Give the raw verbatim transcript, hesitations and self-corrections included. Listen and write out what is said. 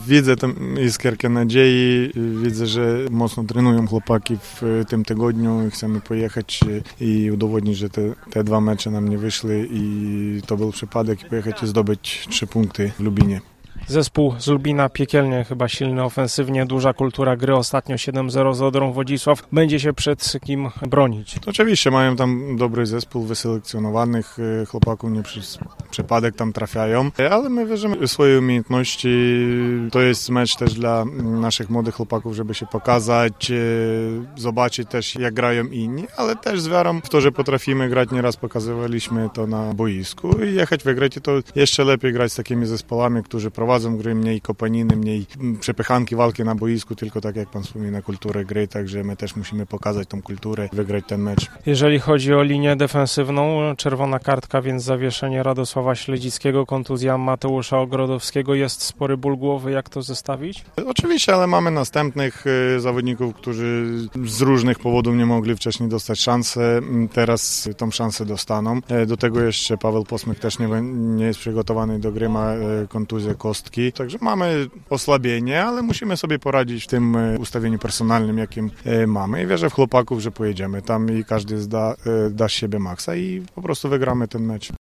widzę tam iskierkę nadziei, widzę, że mocno trenują chłopaki w tym tygodniu i chcemy pojechać i udowodnić, że te, te dwa mecze nam nie wyszły i to był przypadek i pojechać i zdobyć trzy punkty w Lubinie. Zespół z Lubina piekielnie chyba silny ofensywnie, duża kultura gry, ostatnio siedem zero z Odrą Wodzisław. Będzie się przed kim bronić? To oczywiście mają tam dobry zespół wyselekcjonowanych chłopaków, nie przez przypadek tam trafiają, ale my wierzymy w swoje umiejętności. To jest mecz też dla naszych młodych chłopaków, żeby się pokazać, zobaczyć też jak grają inni, ale też z wiarą w to, że potrafimy grać, nieraz pokazywaliśmy to na boisku i jechać wygrać, to jeszcze lepiej grać z takimi zespołami, którzy prowadzą gry, mniej kopaniny, mniej przepychanki, walki na boisku, tylko tak jak pan wspomina, kulturę gry, także my też musimy pokazać tą kulturę, wygrać ten mecz. Jeżeli chodzi o linię defensywną, czerwona kartka, więc zawieszenie Radosława Śledzickiego, kontuzja Mateusza Ogrodowskiego, jest spory ból głowy, jak to zestawić? Oczywiście, ale mamy następnych zawodników, którzy z różnych powodów nie mogli wcześniej dostać szansę, teraz tą szansę dostaną. Do tego jeszcze Paweł Posmyk też nie, nie jest przygotowany do gry, ma kontuzję kostki. Także mamy osłabienie, ale musimy sobie poradzić w tym ustawieniu personalnym, jakim mamy i wierzę w chłopaków, że pojedziemy tam i każdy zda, da z siebie maksa i po prostu wygramy ten mecz.